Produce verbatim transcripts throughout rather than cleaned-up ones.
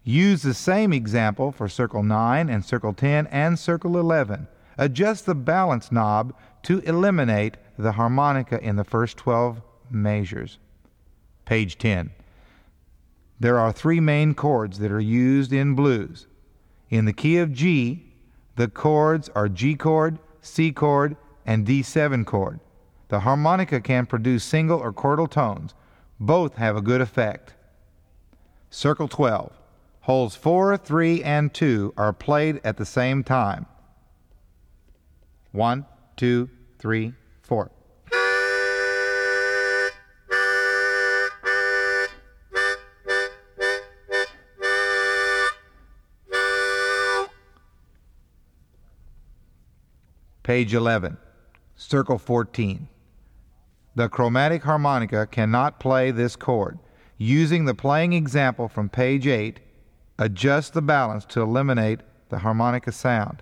Use the same example for circle nine and circle ten and circle eleven. Adjust the balance knob to eliminate the harmonica in the first twelve measures. Page ten. There are three main chords that are used in blues. In the key of G, the chords are G chord, C chord, and D seven chord. The harmonica can produce single or chordal tones. Both have a good effect. Circle twelve. Holes four, three, and two are played at the same time. One, two, three, four. Page eleven. Circle fourteen. The chromatic harmonica cannot play this chord. Using the playing example from page eight, adjust the balance to eliminate the harmonica sound.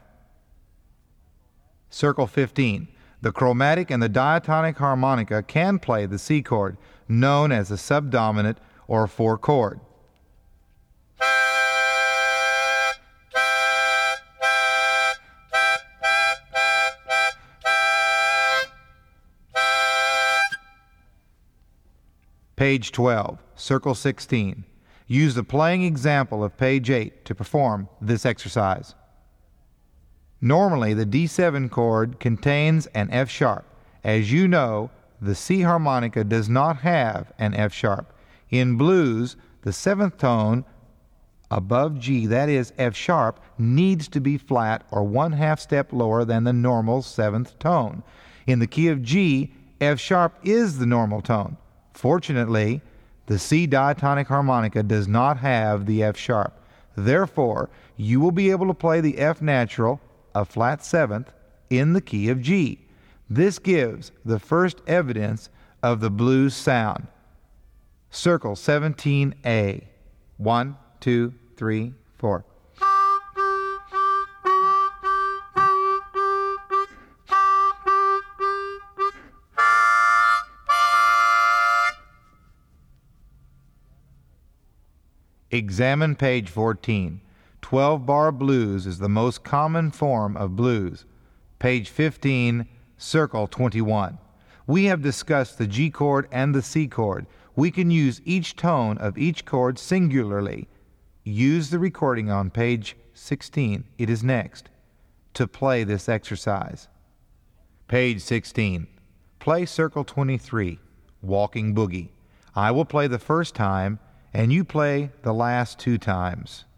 Circle fifteen. The chromatic and the diatonic harmonica can play the C chord, known as a subdominant or four chord. Page twelve, circle sixteen. Use the playing example of page eight to perform this exercise. Normally, the D seven chord contains an F sharp. As you know, the C harmonica does not have an F sharp. In blues, the seventh tone above G, that is F sharp, needs to be flat or one half step lower than the normal seventh tone. In the key of G, F sharp is the normal tone. Fortunately, the C diatonic harmonica does not have the F sharp. Therefore, you will be able to play the F natural, a flat seventh, in the key of G. This gives the first evidence of the blues sound. Circle seventeen A. One, two, three, four. Examine page fourteen. twelve-bar blues is the most common form of blues. Page fifteen, circle twenty-one. We have discussed the G chord and the C chord. We can use each tone of each chord singularly. Use the recording on page sixteen, it is next, to play this exercise. Page sixteen. Play circle twenty-three, Walking Boogie. I will play the first time, and you play the last two times.